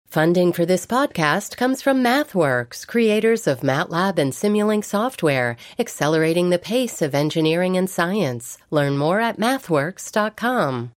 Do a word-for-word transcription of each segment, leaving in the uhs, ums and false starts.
Funding for this podcast comes from MathWorks, creators of MATLAB and Simulink software, accelerating the pace of engineering and science. Learn more at mathworks dot com.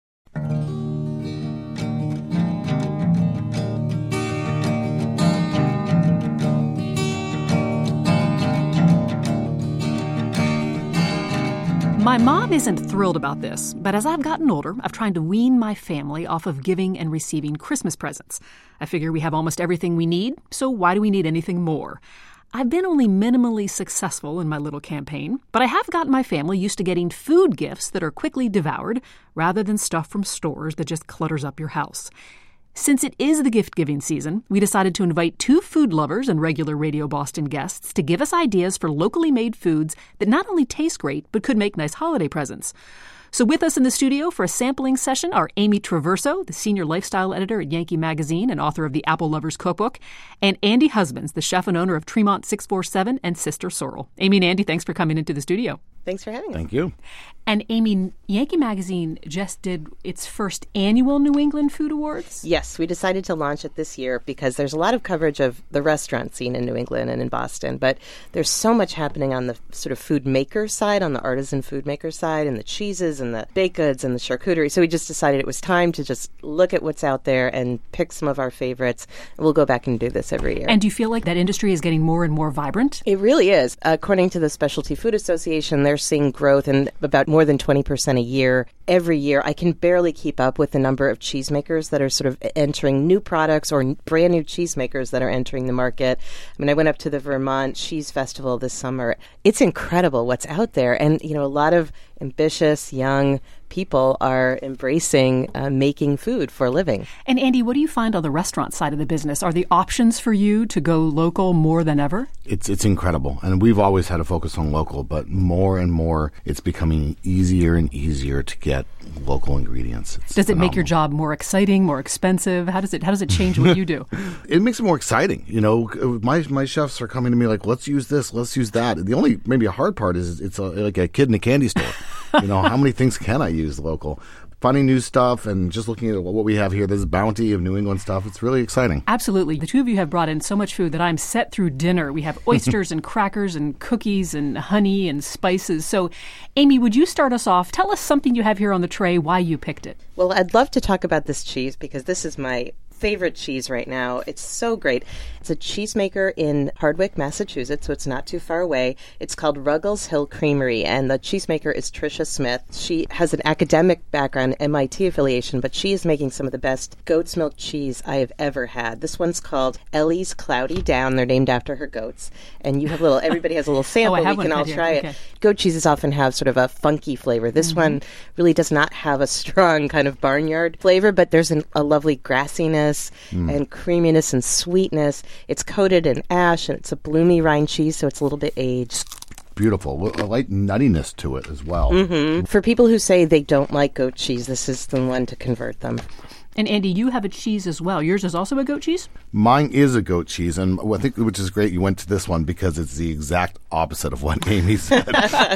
My mom isn't thrilled about this, but as I've gotten older, I've tried to wean my family off of giving and receiving Christmas presents. I figure we have almost everything we need, so why do we need anything more? I've been only minimally successful in my little campaign, but I have gotten my family used to getting food gifts that are quickly devoured rather than stuff from stores that just clutters up your house. Since it is the gift-giving season, we decided to invite two food lovers and regular Radio Boston guests to give us ideas for locally made foods that not only taste great, but could make nice holiday presents. So with us in the studio for a sampling session are Amy Traverso, the senior lifestyle editor at Yankee Magazine and author of the Apple Lovers Cookbook, and Andy Husbands, the chef and owner of Tremont six four seven and Sister Sorrel. Amy and Andy, thanks for coming into the studio. Thanks for having us. Thank you. And Amy, Yankee Magazine just did its first annual New England Food Awards? Yes, we decided to launch it this year because there's a lot of coverage of the restaurant scene in New England and in Boston, but there's so much happening on the sort of food maker side, on the artisan food maker side, and the cheeses and the baked goods and the charcuterie. So we just decided it was time to just look at what's out there and pick some of our favorites. And we'll go back and do this every year. And do you feel like that industry is getting more and more vibrant? It really is. According to the Specialty Food Association, they're seeing growth in about more than twenty percent a year every year. I can barely keep up with the number of cheesemakers that are sort of entering new products or brand new cheesemakers that are entering the market. I mean, I went up to the Vermont Cheese Festival this summer. It's incredible what's out there. And, you know, a lot of ambitious, young people are embracing uh, making food for a living. And Andy, what do you find on the restaurant side of the business? Are the options for you to go local more than ever? It's it's incredible. And we've always had a focus on local, but more and more it's becoming easier and easier to get local ingredients. It's does it phenomenal. make your job more exciting, more expensive? How does it how does it change what you do? It makes it more exciting. You know, my my chefs are coming to me like, let's use this, let's use that. The only maybe a hard part is it's a, like a kid in a candy store. You know, how many things can I use local? Finding new stuff and just looking at what we have here, this bounty of New England stuff, it's really exciting. Absolutely. The two of you have brought in so much food that I'm set through dinner. We have oysters and crackers and cookies and honey and spices. So, Amy, would you start us off? Tell us something you have here on the tray, why you picked it. Well, I'd love to talk about this cheese because this is my favorite cheese right now. It's so great. It's a cheesemaker in Hardwick, Massachusetts, so it's not too far away. It's called Ruggles Hill Creamery, and the cheesemaker is Tricia Smith. She has an academic background, M I T affiliation, but she is making some of the best goat's milk cheese I have ever had. This one's called Ellie's Cloudy Down. They're named after her goats. And you have a little, everybody has a little sample. oh, I have we can one all here. try Okay. it. Goat cheeses often have sort of a funky flavor. This mm-hmm. one really does not have a strong kind of barnyard flavor, but there's an, a lovely grassiness Mm. and creaminess and sweetness. It's coated in ash, and it's a bloomy rind cheese, so it's a little bit aged. Beautiful. A light nuttiness to it as well. Mm-hmm. For people who say they don't like goat cheese, this is the one to convert them. And Andy, you have a cheese as well. Yours is also a goat cheese? Mine is a goat cheese, and I think which is great you went to this one because it's the exact opposite of what Amy said.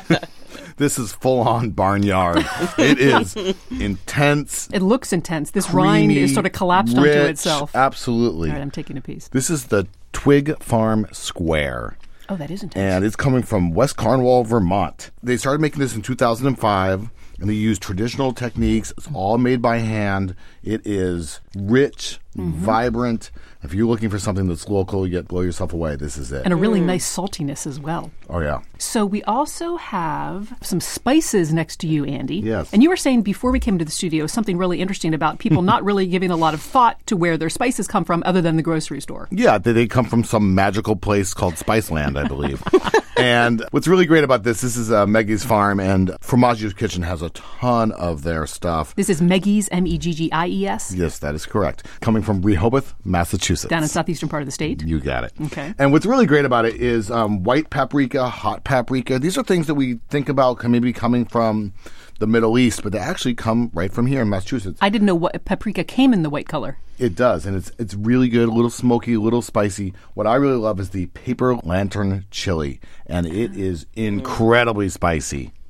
This is full-on barnyard. It is intense. It looks intense. This creamy, rind is sort of collapsed rich, onto itself. Absolutely. All right, I'm taking a piece. This is the Twig Farm Square. Oh, that is intense. And it's coming from West Cornwall, Vermont. They started making this in two thousand five, and they use traditional techniques. It's all made by hand. It is rich, mm-hmm. vibrant. If you're looking for something that's local, you get blow yourself away. This is it. And a really mm. nice saltiness as well. Oh, yeah. So we also have some spices next to you, Andy. Yes. And you were saying before we came to the studio something really interesting about people not really giving a lot of thought to where their spices come from other than the grocery store. Yeah, they, they come from some magical place called Spiceland, I believe. And what's really great about this, this is uh, Meggie's Farm, and Formaggio's Kitchen has a ton of their stuff. This is Meggie's, M E G G I E S? Yes, that is correct. Coming from Rehoboth, Massachusetts. Down in southeastern part of the state? You got it. Okay. And what's really great about it is um, white paprika, hot paprika. These are things that we think about maybe coming from the Middle East, but they actually come right from here in Massachusetts. I didn't know what paprika came in the white color. It does, and it's it's really good, a little smoky, a little spicy. What I really love is the Paper Lantern chili, and it is incredibly spicy.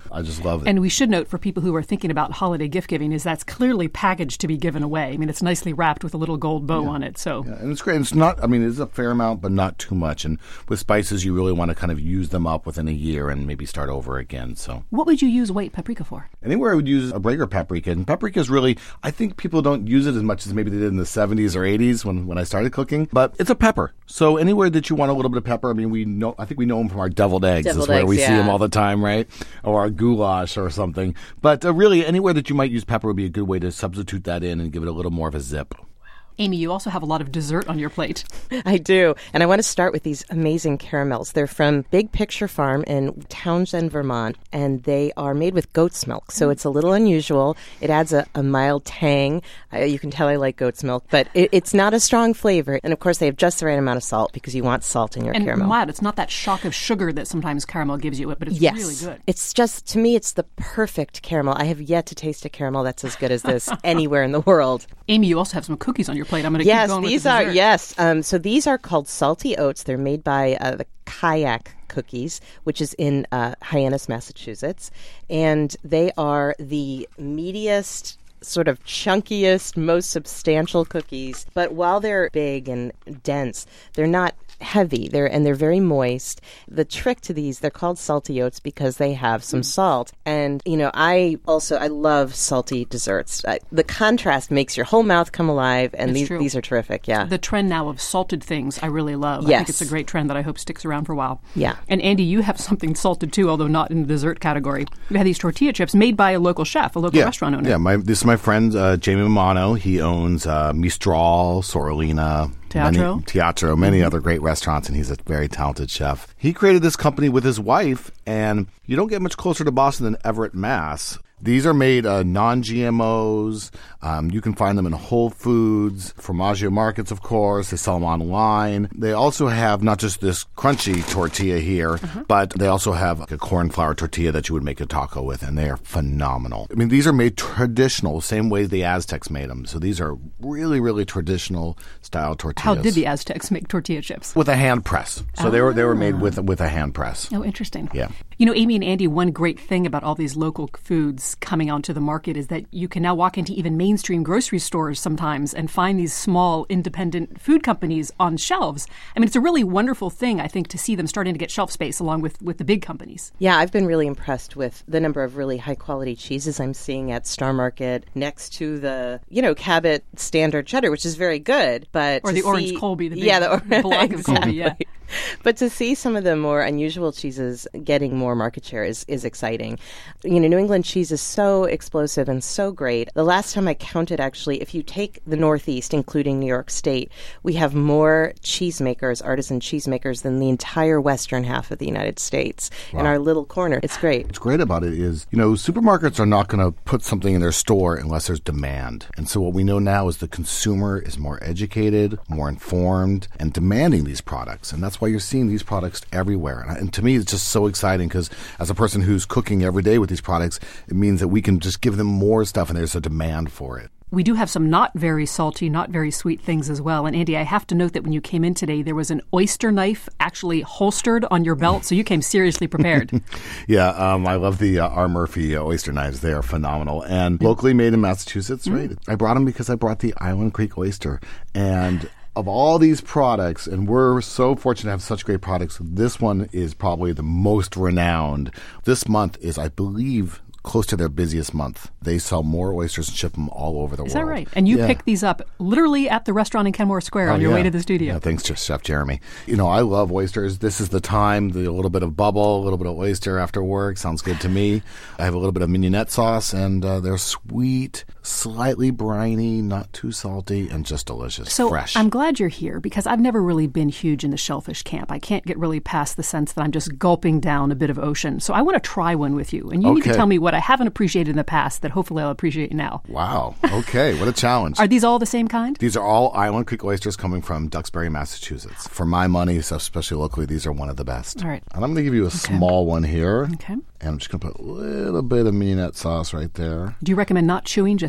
I just love it. And we should note for people who are thinking about holiday gift giving is that's clearly packaged to be given away. I mean, it's nicely wrapped with a little gold bow yeah. on it. So yeah, and it's great. It's not, I mean, it's a fair amount, but not too much. And with spices, you really want to kind of use them up within a year and maybe start over again. So what would you use white paprika for? Anywhere I would use a regular paprika. And paprika is really, I think people don't use it as much as maybe they did in the seventies or eighties when, when I started cooking. But it's a pepper. So anywhere that you want a little bit of pepper, I mean, we know, I think we know them from our deviled eggs. Deviled is where eggs, we yeah. see them all the time, right? Or our goulash or something. But uh, really, anywhere that you might use pepper would be a good way to substitute that in and give it a little more of a zip. Amy, you also have a lot of dessert on your plate. I do. And I want to start with these amazing caramels. They're from Big Picture Farm in Townsend, Vermont, and they are made with goat's milk. So it's a little unusual. It adds a, a mild tang. Uh, you can tell I like goat's milk, but it, it's not a strong flavor. And of course, they have just the right amount of salt because you want salt in your and caramel. mild. It's not that shock of sugar that sometimes caramel gives you, but it's yes. really good. It's just, to me, it's the perfect caramel. I have yet to taste a caramel that's as good as this anywhere in the world. Amy, you also have some cookies on your plate. I'm going to yes, keep going with these the are dessert. yes. Um, so these are called salty oats. They're made by uh, the Kayak Cookies, which is in uh, Hyannis, Massachusetts, and they are the meatiest, sort of chunkiest, most substantial cookies. But while they're big and dense, they're not heavy. They're and they're very moist. The trick to these, they're called salty oats because they have some mm. salt. And you know, I also I love salty desserts. I, the contrast makes your whole mouth come alive, and it's these true. these are terrific. Yeah, the trend now of salted things I really love. Yes. I think it's a great trend that I hope sticks around for a while. Yeah. And Andy, you have something salted too, although not in the dessert category. You have these tortilla chips made by a local chef, a local yeah. restaurant owner. Yeah, my, this is my friend uh, Jamie Mamano. He owns uh, Mistral, Sorolina, Teatro. Many, Teatro, many mm-hmm. other great restaurants, and he's a very talented chef. He created this company with his wife, and you don't get much closer to Boston than Everett, Mass. These are made uh, non-G M Os. Um, you can find them in Whole Foods, Formaggio markets, of course. They sell them online. They also have not just this crunchy tortilla here, uh-huh. but they also have like a corn flour tortilla that you would make a taco with, and they are phenomenal. I mean, these are made traditional, same way the Aztecs made them. So these are really, really traditional style tortillas. How did the Aztecs make tortilla chips? With a hand press. So ah. they were they were made with with a hand press. Oh, interesting. Yeah. You know, Amy and Andy, one great thing about all these local foods coming onto the market is that you can now walk into even mainstream grocery stores sometimes and find these small independent food companies on shelves. I mean, it's a really wonderful thing, I think, to see them starting to get shelf space along with, with the big companies. Yeah, I've been really impressed with the number of really high-quality cheeses I'm seeing at Star Market next to the, you know, Cabot standard cheddar, which is very good. But Or the see, orange Colby, the big yeah, the or- block of exactly. Colby, yeah. But to see some of the more unusual cheeses getting more market share is, is exciting. You know, New England cheese is so explosive and so great. The last time I counted, actually, if you take the Northeast, including New York State, we have more cheesemakers, artisan cheesemakers, than the entire western half of the United States Wow. in our little corner. It's great. What's great about it is, you know, supermarkets are not going to put something in their store unless there's demand. And so what we know now is the consumer is more educated, more informed, and demanding these products. And that's why you're seeing these products everywhere. And, and to me, it's just so exciting because as a person who's cooking every day with these products, it means that we can just give them more stuff and there's a demand for it. We do have some not very salty, not very sweet things as well. And Andy, I have to note that when you came in today, there was an oyster knife actually holstered on your belt, so you came seriously prepared. yeah, um, I love the uh, R. Murphy uh, oyster knives. They are phenomenal. And locally made in Massachusetts, mm-hmm. right? I brought them because I brought the Island Creek oyster. And of all these products, and we're so fortunate to have such great products, this one is probably the most renowned. This month is, I believe, close to their busiest month. They sell more oysters and ship them all over the Is world. Is that right? And you yeah. picked these up literally at the restaurant in Kenmore Square oh, on your yeah. way to the studio. Yeah, thanks to Chef Jeremy. You know, I love oysters. This is the time, the, a little bit of bubble, a little bit of oyster after work. Sounds good to me. I have a little bit of mignonette sauce, and uh, they're sweet, slightly briny, not too salty, and just delicious, so fresh. I'm glad you're here because I've never really been huge in the shellfish camp. I can't get really past the sense that I'm just gulping down a bit of ocean. So I want to try one with you. And you okay. need to tell me what I haven't appreciated in the past that hopefully I'll appreciate now. Wow. Okay. What a challenge. Are these all the same kind? These are all Island Creek oysters coming from Duxbury, Massachusetts. For my money, so especially locally, these are one of the best. All right. And I'm going to give you a okay. small one here. Okay. And I'm just going to put a little bit of mignonette sauce right there. Do you recommend not chewing, just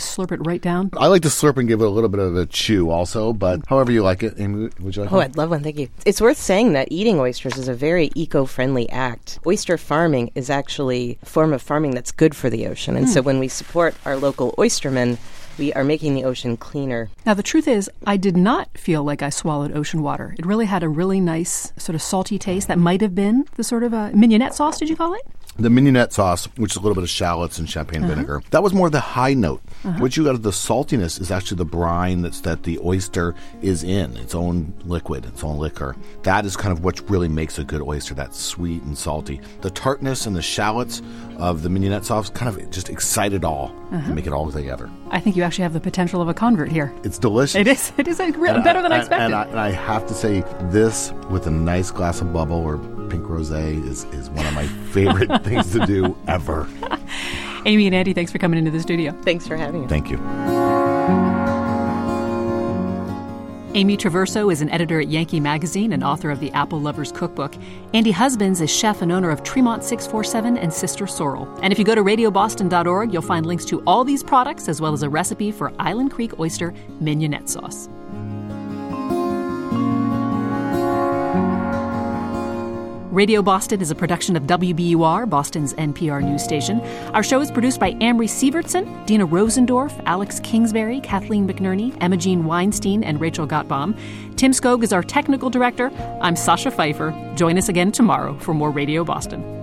slurp it right down? I like to slurp and give it a little bit of a chew also, but however you like it. Amy, would you like Oh, one? I'd love one. Thank you. It's worth saying that eating oysters is a very eco-friendly act. Oyster farming is actually a form of farming that's good for the ocean. And mm. so when we support our local oystermen, we are making the ocean cleaner. Now, the truth is, I did not feel like I swallowed ocean water. It really had a really nice sort of salty taste that might have been the sort of a mignonette sauce, did you call it? The mignonette sauce, which is a little bit of shallots and champagne uh-huh. vinegar, that was more the high note. Uh-huh. What you got of the saltiness is actually the brine that's that the oyster is in, its own liquid, its own liquor. That is kind of what really makes a good oyster, that sweet and salty. The tartness and the shallots of the mignonette sauce kind of just excite it all uh-huh. and make it all together. I think you actually have the potential of a convert here. It's delicious. It is. It is a, really better I, than I expected. And I, and I have to say, this with a nice glass of bubble or pink rosé is, is one of my favorite things to do ever. Amy and Andy, thanks for coming into the studio. Thanks for having us. Thank you. Amy Traverso is an editor at Yankee Magazine and author of the Apple Lover's Cookbook. Andy Husbands is chef and owner of Tremont six forty-seven and Sister Sorrel. And if you go to radio boston dot org, you'll find links to all these products as well as a recipe for Island Creek oyster mignonette sauce. Radio Boston is a production of W B U R, Boston's N P R news station. Our show is produced by Amory Sievertson, Dina Rosendorf, Alex Kingsbury, Kathleen McNerney, Emma Jean Weinstein, and Rachel Gottbaum. Tim Skog is our technical director. I'm Sasha Pfeiffer. Join us again tomorrow for more Radio Boston.